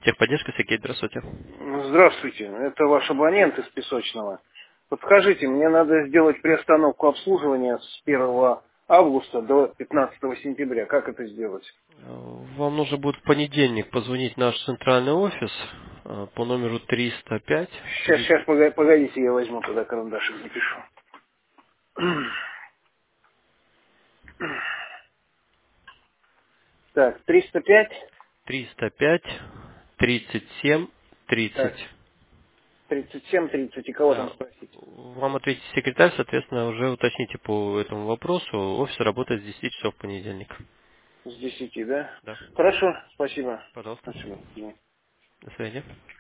Техподдержка, Сергей, здравствуйте. Здравствуйте, это ваш абонент из Песочного. Подскажите, мне надо сделать приостановку обслуживания с 1 августа до 15 сентября. Как это сделать? Вам нужно будет в понедельник позвонить в наш центральный офис по номеру 305. Сейчас, погодите, я возьму туда карандашик, запишу. Так, 305, 305 37 30. так, 37, 30. И кого там Да. спросить? Вам ответит секретарь, соответственно, уже уточните по этому вопросу. Офис работает с 10 часов в понедельник. С 10, да? Да. Хорошо, спасибо. Пожалуйста. Спасибо. До свидания.